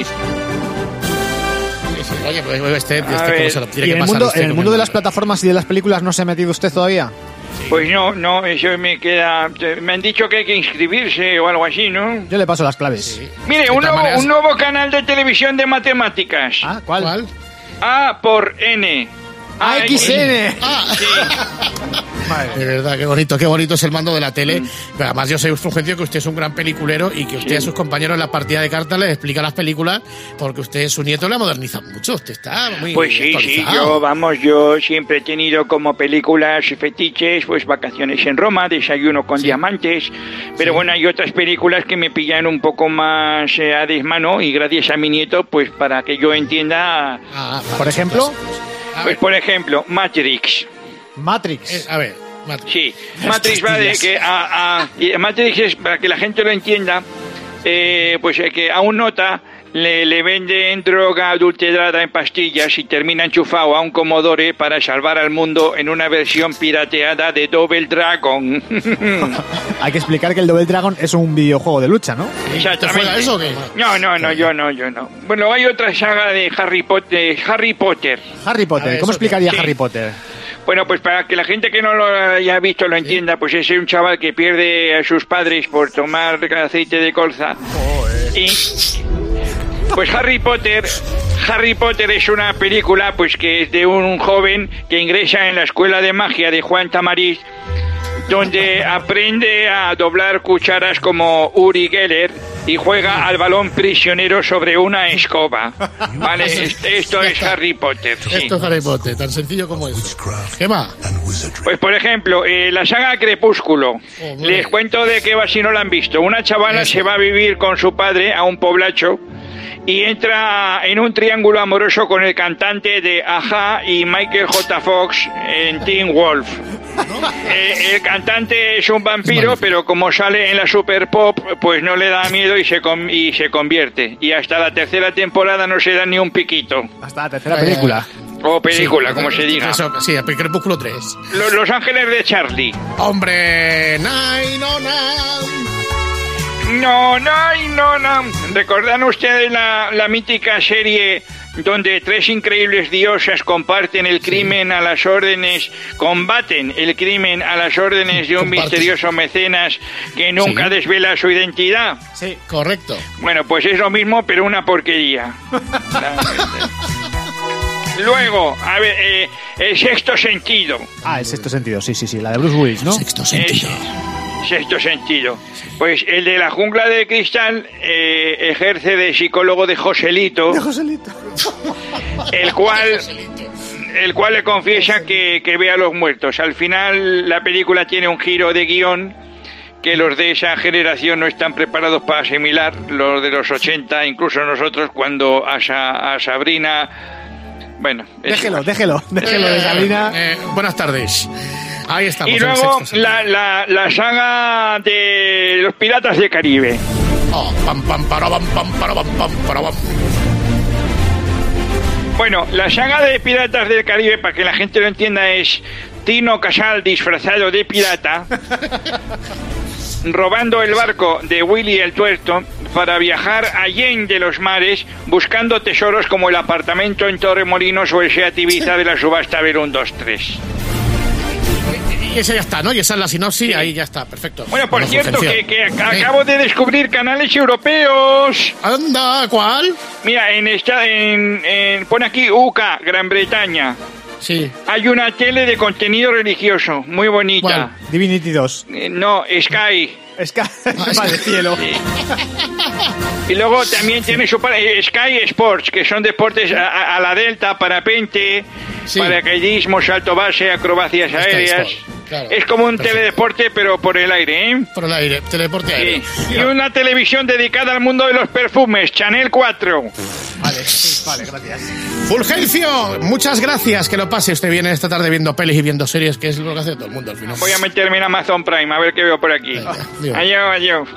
Oye, pues este, este A cómo ver. se lo tiene ¿Y que en el pasar mundo, usted en el con mundo el- de las plataformas y de las películas no se ha metido usted todavía? Pues no, no, eso me queda... Me han dicho que hay que inscribirse o algo así, ¿no? Yo le paso las claves. Mire, De un todas nuevo, maneras- un nuevo canal de televisión de matemáticas. Ah, ¿cuál? ¿Cuál? A por N. A X N. Ah, Sí. de verdad, qué bonito, qué bonito es el mando de la tele. Pero además yo soy fulgencio que usted es un gran peliculero y que usted a sus compañeros en la partida de cartas les explica las películas porque usted, su nieto, le moderniza mucho. Usted está muy Pues sí, sí, actualizado. yo, vamos, yo siempre he tenido como películas fetiches, pues Vacaciones en Roma, Desayuno con diamantes, pero bueno, hay otras películas que me pillan un poco más eh, a desmano y gracias a mi nieto, pues para que yo entienda, Ah, vale, Por ejemplo, A pues ver, por ejemplo, Matrix. Matrix. eh, a ver, Matrix. Sí, Matrix va de que a, a- y Matrix es, para que la gente lo entienda, eh, pues eh, que a un nota le, le venden droga adulterada en pastillas y termina enchufado a un Commodore para salvar al mundo en una versión pirateada de Double Dragon. Hay que explicar que el Double Dragon es un videojuego de lucha, ¿no? ¿Te juega eso o qué? No, no, no, yo no, yo no. Bueno, hay otra saga de Harry Potter. Harry Potter. Harry A Potter. ver, ¿Cómo eso explicaría sí. Harry Potter? Bueno, pues para que la gente que no lo haya visto lo entienda, pues es un chaval que pierde a sus padres por tomar aceite de colza. Y pues Harry Potter, Harry Potter es una película pues que es de un joven que ingresa en la escuela de magia de Juan Tamariz, donde aprende a doblar cucharas como Uri Geller y juega al balón prisionero sobre una escoba. Vale, Es- esto es Harry Potter. sí. Esto es Harry Potter, tan sencillo como eso. ¿Qué más? Pues por ejemplo, eh, la saga Crepúsculo. Hombre. Les cuento de qué va si no la han visto. Una chavala Eso. se va a vivir con su padre a un poblacho y entra en un triángulo amoroso con el cantante de Aja y Michael J. Fox en Teen Wolf. Eh, el cantante es un vampiro, pero como sale en la Super Pop, pues no le da miedo y se, con- y se convierte. Y hasta la tercera temporada no se da ni un piquito. Hasta la tercera Eh, película. O película, Sí, como se diga. Eso, sí, el Crepúsculo tres. Lo- Los Ángeles de Charlie. Hombre, nine, no, nine. No, no, no, no. ¿Recordan ustedes la, la mítica serie donde tres increíbles diosas comparten el crimen sí. a las órdenes, combaten el crimen a las órdenes de un Comparte. misterioso mecenas que nunca sí. desvela su identidad? Sí, correcto. Bueno, pues es lo mismo, pero una porquería. Luego, a ver, eh, el sexto sentido. Ah, el sexto sentido, sí, sí, sí, la de Bruce Willis, ¿no? Sexto sentido. Es, sexto sentido. Pues el de la jungla de cristal eh, ejerce de psicólogo de Joselito. De Joselito. El cual... El cual le confiesa que, que ve a los muertos. Al final la película tiene un giro de guión que los de esa generación no están preparados para asimilar, los de los ochenta, incluso nosotros, cuando a, Sa, a Sabrina... Bueno, déjelo, déjelo, déjelo de Sabrina. Eh, eh, buenas tardes. Ahí estamos. Y luego la, la, la saga de los Piratas del Caribe. Oh, pam, pam, para, pam, pam, para, pam, pam, para, pam. Bueno, la saga de Piratas del Caribe, para que la gente lo entienda, es Tino Casal disfrazado de pirata, robando el barco de Willy el Tuerto para viajar allende los mares, buscando tesoros como el apartamento en Torremolinos o el Seat Ibiza de la subasta Verón dos tres. Y esa ya está, ¿no? Y esa es la sinopsis, sí. Ahí ya está, perfecto. Bueno, por cierto, que, que acabo de descubrir canales europeos. Anda, ¿cuál? Mira, en esta, en, en pone aquí U K, Gran Bretaña. Sí. Hay una tele de contenido religioso, muy bonita. ¿Cuál? Divinity dos. Eh, no, Sky. Sky, vale, cielo. Sí. Y luego también tiene su Sky Sports, que son deportes a, a, a la delta, parapente, sí. paracaidismo, salto base, acrobacias Sky aéreas. Sport. Claro, es como un perfecto. teledeporte, pero por el aire, ¿eh? Por el aire, teledeporte aéreo. Sí. Y una televisión dedicada al mundo de los perfumes, Chanel cuatro. Vale, vale, gracias. Fulgencio, muchas gracias. Que lo pase usted bien esta tarde viendo pelis y viendo series, que es lo que hace todo el mundo al final. Voy a meterme en Amazon Prime, a ver qué veo por aquí. Venga, adiós, adiós.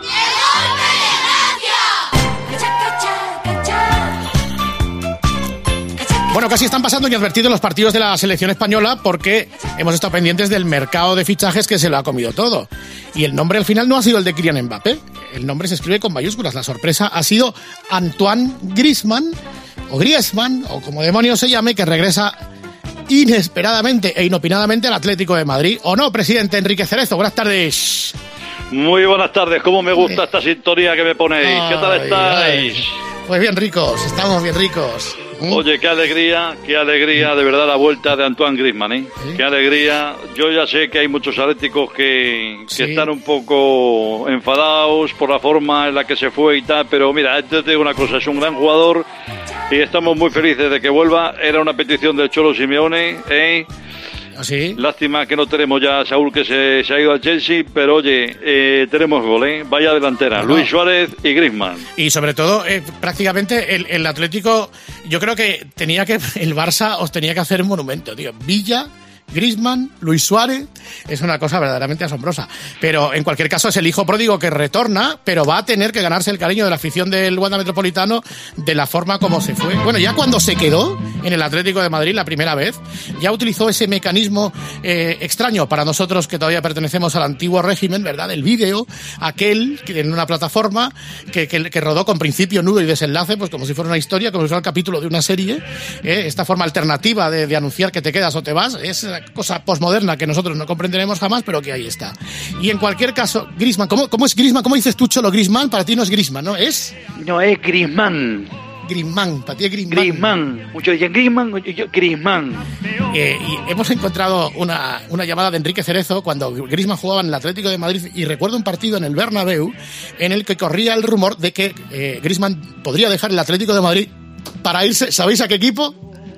Bueno, casi están pasando inadvertidos los partidos de la selección española porque hemos estado pendientes del mercado de fichajes que se lo ha comido todo. Y el nombre al final no ha sido el de Kylian Mbappé. El nombre se escribe con mayúsculas. La sorpresa ha sido Antoine Griezmann, o Griezmann, o como demonios se llame, que regresa inesperadamente e inopinadamente al Atlético de Madrid. ¿O no, presidente Enrique Cerezo? Buenas tardes. Muy buenas tardes. ¿Cómo me gusta esta sintonía que me ponéis? Ay, ¿qué tal estáis? Ay. Pues bien ricos, estamos bien ricos. Oye, qué alegría, qué alegría, de verdad, la vuelta de Antoine Griezmann, ¿eh? ¿Sí? Qué alegría. Yo ya sé que hay muchos atléticos que, que sí. están un poco enfadados por la forma en la que se fue y tal, pero mira, te digo una cosa, es un gran jugador y estamos muy felices de que vuelva. Era una petición del Cholo Simeone, ¿eh? ¿Sí? Lástima que no tenemos ya a Saúl, que se, se ha ido al Chelsea, pero oye, eh, tenemos gol, ¿eh? Vaya delantera, no. Luis Suárez y Griezmann. Y sobre todo, eh, prácticamente el, el Atlético, yo creo que tenía que, el Barça os tenía que hacer un monumento, tío. Villa, Griezmann, Luis Suárez, es una cosa verdaderamente asombrosa. Pero en cualquier caso es el hijo pródigo que retorna, pero va a tener que ganarse el cariño de la afición del Wanda Metropolitano de la forma como se fue. Bueno, ya cuando se quedó en el Atlético de Madrid la primera vez, ya utilizó ese mecanismo eh, extraño para nosotros que todavía pertenecemos al antiguo régimen, ¿verdad? El vídeo, aquel que en una plataforma que, que, que rodó con principio, nudo y desenlace, pues como si fuera una historia, como si fuera el capítulo de una serie. Eh, esta forma alternativa de, de anunciar que te quedas o te vas, es cosa posmoderna que nosotros no comprenderemos jamás, pero que ahí está. Y en cualquier caso, Griezmann, ¿cómo, cómo es Griezmann? ¿Cómo dices tú, Cholo? Griezmann, para ti no es Griezmann, ¿no? ¿Es? No, es Griezmann. Griezmann, para ti es Griezmann. Griezmann. Muchos dicen Griezmann, yo Griezmann. Eh, y hemos encontrado una, una llamada de Enrique Cerezo cuando Griezmann jugaba en el Atlético de Madrid, y recuerdo un partido en el Bernabéu en el que corría el rumor de que eh, Griezmann podría dejar el Atlético de Madrid para irse, ¿sabéis a qué equipo?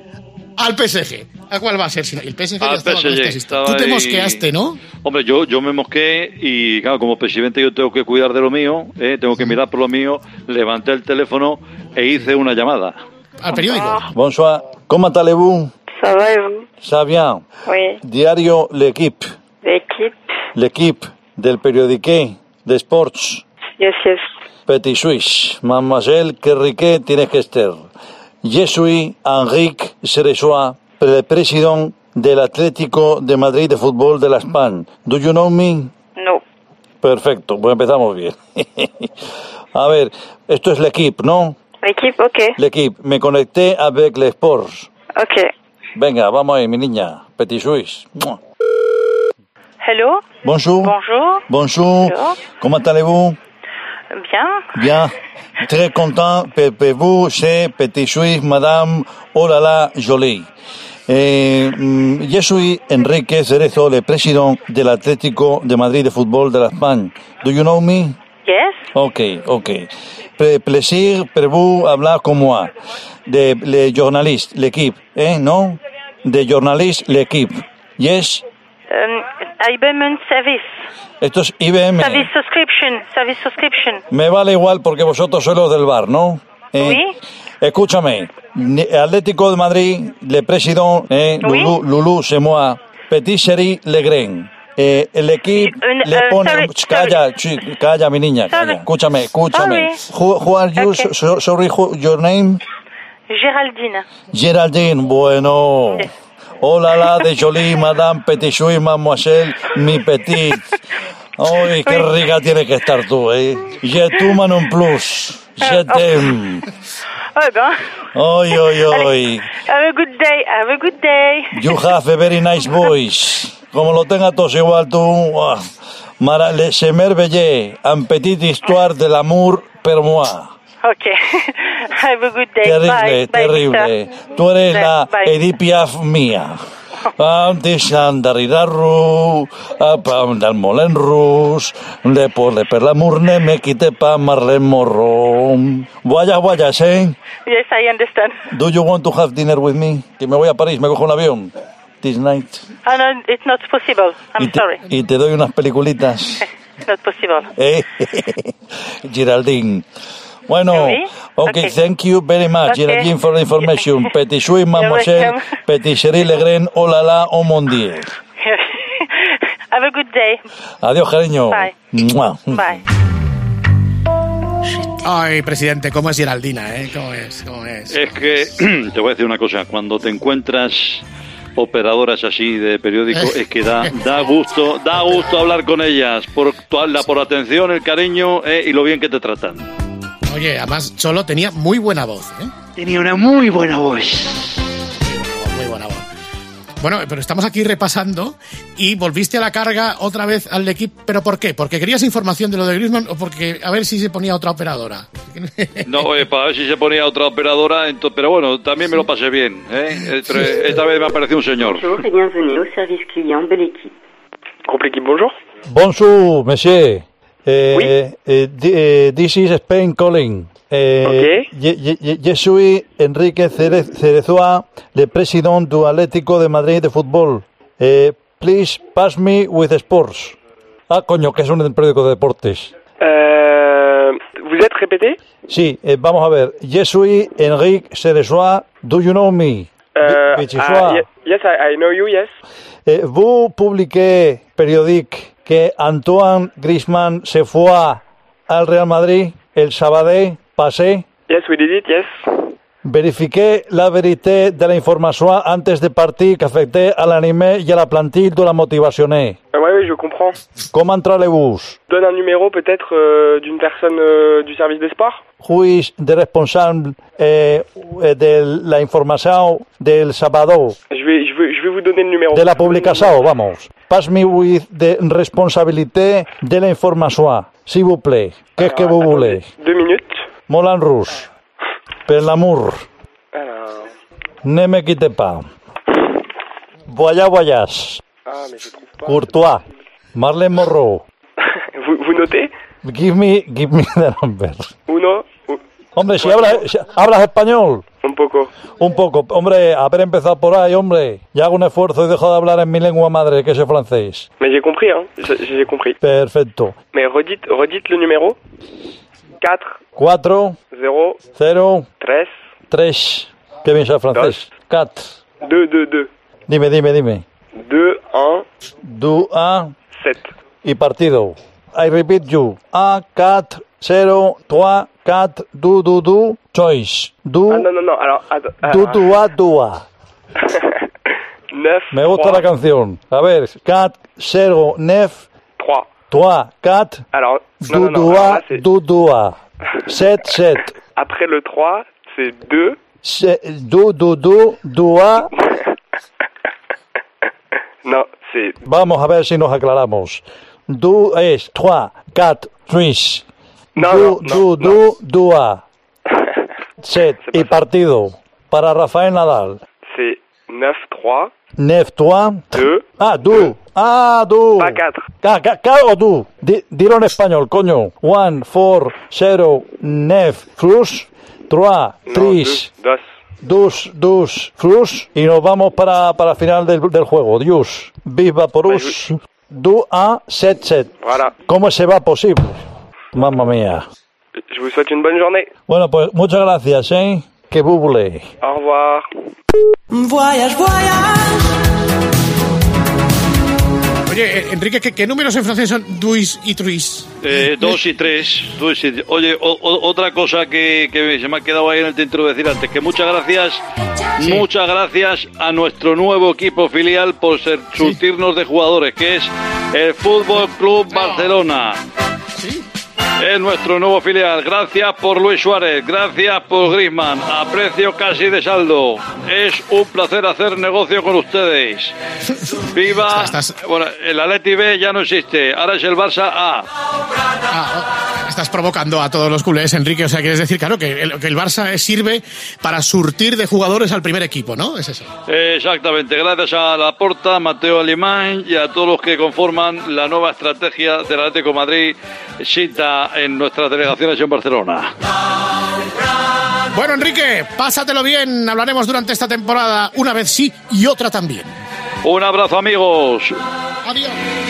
Al P S G. ¿A cuál va a ser? El P S G Al ya estaba P S G, con estaba Tú te mosqueaste, ahí... ¿no? Hombre, yo, yo me mosqué y, claro, como presidente yo tengo que cuidar de lo mío, ¿eh? Tengo que mirar por lo mío. Levanté el teléfono e hice una llamada. ¿Al periódico? Bonsoir. ¿Cómo allez-vous? Ça va, et vous? Ça bien. Oui. Diario L'Equipe. L'Equipe. L'Equipe, del periodiqué de Sports. Yes, yes. Petit Suisse. Mademoiselle, que rique tienes que estar. Je suis Enrique Cerezo, el presidente del Atlético de Madrid de fútbol de la España. Do you know me? No. Perfecto, pues empezamos bien. A ver, esto es l'équipe, ¿no? L'équipe, ok. L'équipe. Me conecté avec les sports. Ok. Venga, vamos ahí, mi niña. Petit Suisse. Hello. Bonjour. Bonjour. Bonjour. Bonjour. Comment allez-vous? Bien. Bien. Très content. Pour vous, c'est Petit Suisse, madame. Oh là là, jolie. Eh, yo soy Enrique Cerezo, el presidente del Atlético de Madrid de fútbol de la España. Do you know me? Yes. Okay, okay. P- plaisir pour vous hablar con moi. De le journaliste, l'équipe, eh, no? De journaliste, l'équipe. Yes. Um, I B M Service. Esto es I B M. Service subscription. Service subscription. Me vale igual porque vosotros sois los del bar, ¿no? Eh, Oui. Escúchame, Atlético de Madrid, le président, eh, Oui. Loulou, Loulou, c'est moi, Petit Chéri Legren. Eh, el equipo Uh, le uh, pone... sorry, calla, sí, calla, mi niña, Sorry. calla. Escúchame, escúchame. Sorry. Who, who are you? Okay. So, sorry, who, your name? Géraldine. Geraldine, bueno. Yes. Hola, la de jolie, madame, petit chouille, mademoiselle, mi petit. Ay, qué rica tienes que estar tú, eh. Je t'aime non plus. Je t'aime. Oh ben. Ay, ay, ay. Have a good day. Have a good day. You have a very nice voice. Como lo tengas todos igual tú. ah. Mara, le se merveille. Un petite histoire de l'amour per moi. Ok. Have a good day. Terrible, Bye. terrible. Bye, Tú eres Bye. la Bye. Edith Piaf mía. Antes andarirarru, apam del molen rus, de por de per l'amour ne me quite pa Marlene Morro. Vaya, vaya, eh? Yes, I understand. Do you want to have dinner with me? Que me voy a París, me cojo un avión. This night. Oh, no, it's not possible. I'm y te, sorry. Y te doy unas peliculitas. It's not possible. Eh, Geraldine. Bueno, Oui? okay, Okay. thank you very much, Okay. Geraldine, for the information. Petit Suisse, You're mademoiselle, welcome. Petit Chéri Legren, oh la la, oh mon Dieu. Have a good day. Adiós, cariño. Bye. Mua. Bye. Ay, presidente, ¿cómo es Geraldina, eh? ¿Cómo es? ¿Cómo es? Es que, te voy a decir una cosa, cuando te encuentras operadoras así de periódico, es que da, da gusto, da gusto hablar con ellas, por, tu- la, por atención, el cariño eh, y lo bien que te tratan. Oye, además, Cholo tenía muy buena voz, ¿eh? Tenía una muy buena voz. Muy buena voz. Bueno, pero estamos aquí repasando y volviste a la carga otra vez al equipo. ¿Pero por qué? ¿Porque querías información de lo de Griezmann o porque a ver si se ponía otra operadora? No, eh, para ver si se ponía otra operadora, ento- pero bueno, también me lo pasé bien. ¿eh? Eh, pero esta vez me apareció un señor. Bonjour et bienvenue au service client de l'équipe. Groupe L'équipe, bonjour. Bonjour, monsieur. Eh, eh, di- eh, this is Spain calling. Eh, je, je, je suis Enrique Cere- Cerezoa, le président du Atlético de Madrid de fútbol. Eh, please pass me with sports. Ah, coño, que es un periódico de deportes. Euh, vous êtes répété? Sí, eh, vamos a ver. Je suis Enrique Cerezoa. Do you know me? Euh, Petit ah, choix. ye- yes, I, I know you, yes. Eh, vous publiquez periodique que Antoine Griezmann se fue al Real Madrid el sábado passé. Yes, we did it, yes. Verifiqué la vérité de la information antes de partir que afectait à l'anime et à la plantille de la motivation. Euh, ouais, oui, je comprends. Comment allez-vous? Donne un numéro peut-être euh, d'une personne euh, du service des sports. Who is the responsable eh, de la información del sábado? Je vais, je vais, je vais vous donner le numéro. De la publicación, vamos. Pass me with the responsabilité de la información, s'il vous plaît. Qu'est-ce que vous voulez? Deux minutes. Moulin Rouge. Per l'amour. Alors... Ne me quitte pas. Voyage, voyage. Ah, mais je trouve pas. Courtois. Marlene Morro. vous, vous notez? Give me, give me the number. Uno. u- Hombre, si hablas, si hablas español. Un poco. Un poco. Hombre, haber empezado por ahí, hombre. Ya hago un esfuerzo y dejo de hablar en mi lengua madre, que es el francés. Mais j'ai compris, hein. J'ai j'ai compris. Perfecto. Mais redites, redites le numéro. quatre. Cuatro, zéro. cero, tres. tres. Qué bien sabe francés. Cat. deux, deux, deux. Dime, dime, dime. deux, un. Du, a. sept. Y partido. I repeat you. A, cat, cero, trois, cat, du, du, du, choice. Du, Ah non, non, non. Alors, attends. du, ah, du, a, du, a. neuf. Me gusta trois. la canción. A ver, cat, cero, nef, trois. trois, quatre, Alors, non, non, non, alors doudoua, là, c'est- doudoua, sept, sept, Après le trois, c'est deux. se- do, do, do, doua. Non, c'est... Vamos a ver si nos aclaramos. Do es trois, quatre, tres. No, do, no, do, do, doua. Set y partido para Rafael Nadal. C'est neuf, trois. Neuf, trois. Deux. Ah, du. Ah, du. Pas quatre. Ca- ca- ca- o du. Di- dilo en español, coño. One, four, zero, neuf, flus. Trois, No, tres. deux, Dos, dos. dos, flus. Y nos vamos para, para final del, del juego. Dios. Viva porus. Du a set, set. Voilà. ¿Cómo se va posible? Mamma mía. Je vous souhaite une bonne journée. Bueno, pues muchas gracias, ¿eh? Que buble. Au revoir. Voyage, voyage. Oye, eh, Enrique, ¿qué, qué números en francés son duis y truis? Eh, dos y tres. Dos y tres. Oye, o- o- otra cosa que, que se me ha quedado ahí en el tintero decir antes, que muchas gracias, muchas gracias a nuestro nuevo equipo filial por ser, surtirnos de jugadores, que es el Fútbol Club Barcelona. Es nuestro nuevo filial. Gracias por Luis Suárez, gracias por Griezmann, a precio casi de saldo. Es un placer hacer negocio con ustedes. Viva. Bueno, el Atleti B ya no existe, ahora es el Barça A. Ah, estás provocando a todos los culés, Enrique. O sea, quieres decir, claro, que el, que el Barça sirve para surtir de jugadores al primer equipo, ¿no? Es eso. Exactamente, gracias a Laporta, Mateo Alemán y a todos los que conforman la nueva estrategia del Atlético de Madrid, cita en nuestras delegaciones en Barcelona. Bueno, Enrique, pásatelo bien. Hablaremos durante esta temporada, una vez sí y otra también. Un abrazo, amigos. Adiós.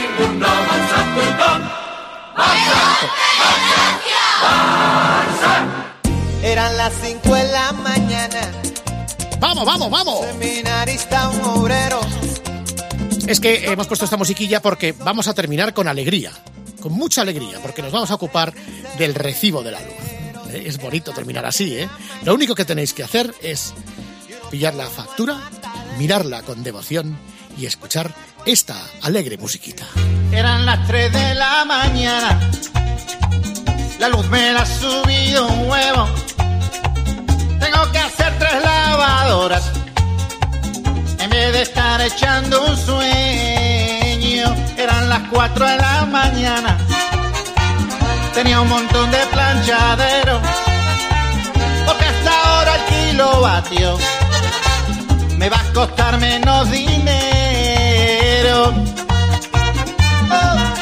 Eran las cinco de la mañana. Vamos, vamos, vamos. Seminarista, un obrero. Es que hemos puesto esta musiquilla porque vamos a terminar con alegría, con mucha alegría, porque nos vamos a ocupar del recibo de la luz. ¿Eh? Es bonito terminar así, ¿eh? Lo único que tenéis que hacer es pillar la factura, mirarla con devoción y escuchar esta alegre musiquita. Eran las tres de la mañana. La luz me la ha subido un huevo. Tengo que hacer tres lavadoras en vez de estar echando un sueño. Eran las cuatro de la mañana. Tenía un montón de planchadero, porque hasta ahora el kilovatio me va a costar menos dinero. Oh.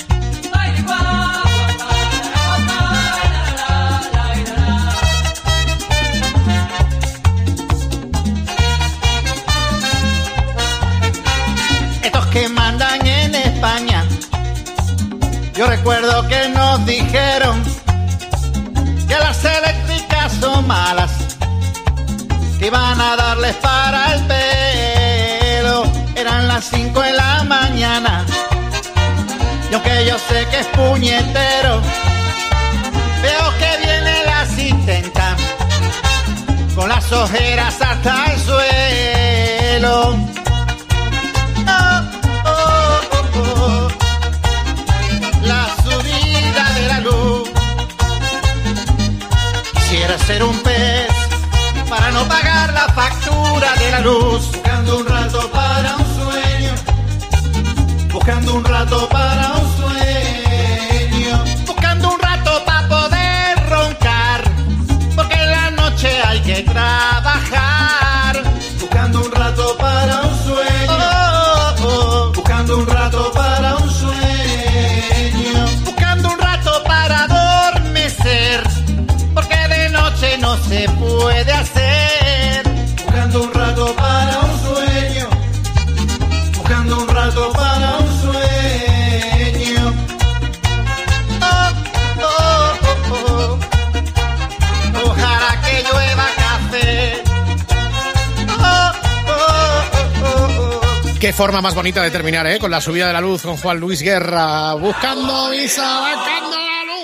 Estos que mandan en España, yo recuerdo que nos dijeron que las eléctricas son malas, que iban a darles para el pelo. Eran las cinco de la mañana y aunque yo sé que es puñetero, veo que viene la asistenta con las ojeras hasta el suelo. Oh, oh, oh, oh. La subida de la luz. Quisiera ser un pez para no pagar la factura de la luz. Buscando un rato para un sueño. Buscando un rato para un sueño. Buscando un rato para poder roncar, porque en la noche hay que trabajar. Buscando un rato para un sueño. Oh, oh, oh. Buscando un rato para un sueño. Buscando un rato para adormecer, porque de noche no se puede hacer. Buscando un rato para un sueño. Buscando un rato para un sueño. Oh, oh, oh, oh. Ojalá que llueva café. Oh, oh, oh, oh, oh. Qué forma más bonita de terminar, ¿eh? Con la subida de la luz con Juan Luis Guerra. Buscando visa, buscando la luz.